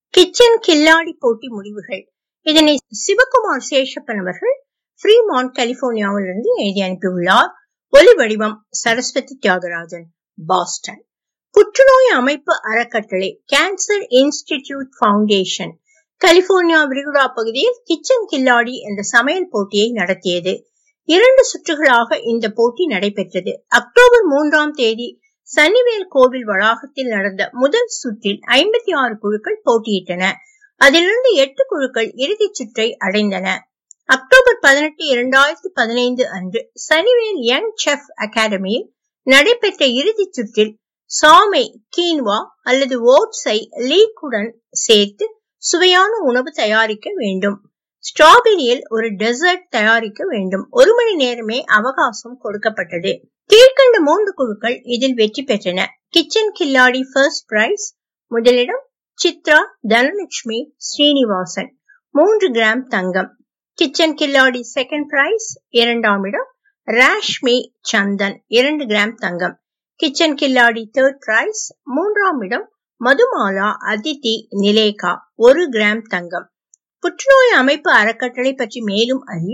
Kitchen கில்லாடி போட்டி முடிவுகள். இதனை சிவகுமார் சேஷப்பன் அவர்கள் ஃப்ரீமான்ட் கலிபோர்னியாவிலிருந்து எழுதி அனுப்பியுள்ளார். ஒலி வடிவம் சரஸ்வதி தியாகராஜன், பாஸ்டன். புற்றுநோய் அமைப்பு அறக்கட்டளை கேன்சர் இன்ஸ்டிடியூட் பவுண்டேஷன் கலிபோர்னியா விரிகுடா பகுதியில் கிச்சன் கில்லாடி என்ற சமையல் போட்டியை நடத்தியது. 2 சுற்றுகளாக இந்த போட்டி நடைபெற்றது. அக்டோபர் 3ஆம் தேதி சன்னிவேல் கோவில் வளாகத்தில் நடந்த முதல் சுற்றில் 56 குழுக்கள் போட்டியிட்டன. அதிலிருந்து 8 குழுக்கள் இறுதிச் சுற்றை அடைந்தன. அக்டோபர் 18, 2015 அன்று சன்னிவேல் யங் செஃப் அகாடமியில் நடைபெற்ற இறுதிச் சுற்றில் சாமை, கீன்வா அல்லது ஓட்ஸை லீக்குடன் சேர்த்து சுவையான உணவு தயாரிக்க வேண்டும். ஸ்ட்ராபெரியில் ஒரு டெசர்ட் தயாரிக்க வேண்டும். 1 மணி நேரமே அவகாசம் கொடுக்கப்பட்டது. கீழ்கண்ட 3 குழுக்கள் இதில் வெற்றி பெற்றன. கிச்சன் கில்லாடி ஃபர்ஸ்ட் பிரைஸ் முதலிடம் சித்ரா, தனலட்சுமி, ஸ்ரீனிவாசன் 3 கிராம் தங்கம். கிச்சன் கில்லாடி செகண்ட் பிரைஸ் 2ஆம் இடம் ராஷ்மி சந்தன் 2 கிராம் தங்கம். கிச்சன் கில்லாடி தேர்ட் பிரைஸ் 3ஆம் இடம் மதுமாலா அதிதி நிலேகா 1 கிராம் தங்கம். புற்றுநோய் அமைப்பு அறக்கட்டளை பற்றி மேலும் அறிய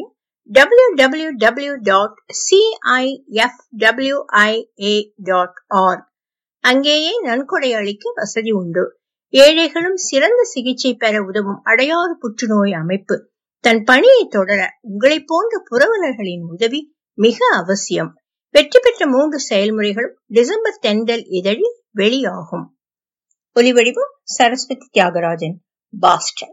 www.cifwia.org அங்கேயே நன்கொடை அளிக்க வசதி உண்டு. ஏழைகளும் சிறந்த சிகிச்சை பெற உதவும் அடையாறு புற்றுநோய் அமைப்பு தன் பணியை தொடர உங்களை போன்ற புரவலர்களின் உதவி மிக அவசியம். வெற்றி பெற்ற 3 செயல்முறைகளும் டிசம்பர் தென்றல் இதழில் வெளியாகும். ஒலிவடிவம் சரஸ்வதி தியாகராஜன், பாஸ்டன்.